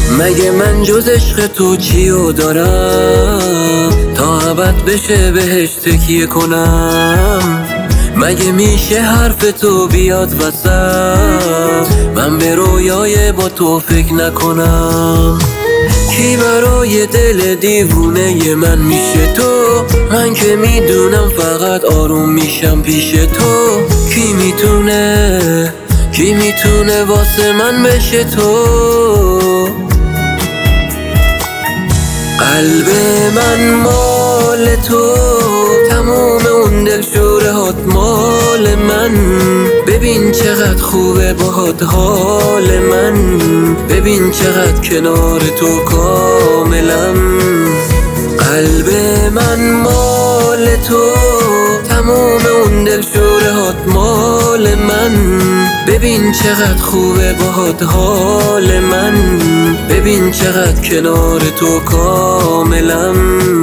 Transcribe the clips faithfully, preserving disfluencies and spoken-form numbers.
مگه من جز عشق تو چیو دارم تا ابد بشه بهش تکیه کنم؟ مگه میشه حرف تو بیاد وسط من به رویای با تو فکر نکنم؟ کی برای دل دیوونه من میشه تو؟ من که میدونم فقط آروم میشم پیش تو. کی میتونه کی میتونه واسه من بشه تو؟ قلب من مال تو، تموم اون دلشوره هات مال من. ببین چقدر خوبه باهات حال من، ببین چقدر کنار تو کاملم. قلب من مال تو، تموم اون دلشوره هات مال من. ببین چقدر خوبه باهات حال من، ببین چقدر کنار تو کاملم.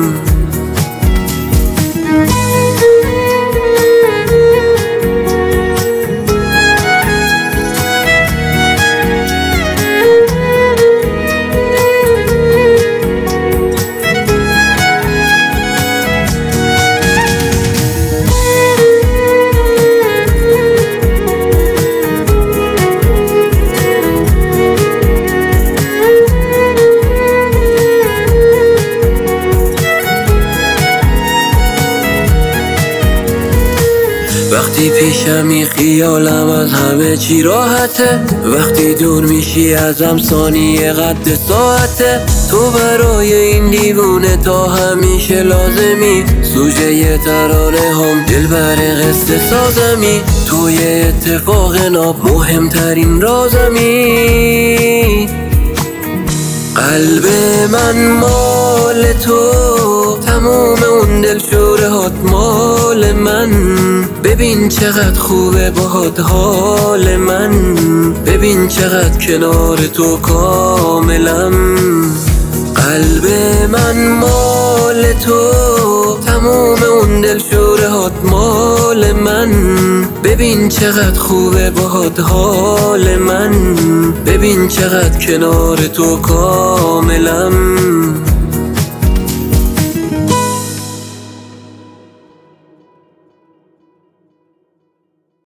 وقتی پیشمی خیالم از همه چی راحته، وقتی دور میشی ازم ثانیه قد ساعته. تو برای این دیوونه تا همیشه لازمی، سوژه ی ترانه هم دلبر قصه سازمی. توی اتفاق ناب مهمترین رازمی. قلب من مال تو، تموم اون دلشوره هات مال من. ببین چقدر خوبه باهات حال من، ببین چقدر کنار تو کاملم. قلب من مال تو، تموم اون دلشوره هات مال من. ببین چقدر خوبه باهات حال من، ببین چقدر کنار تو کاملم.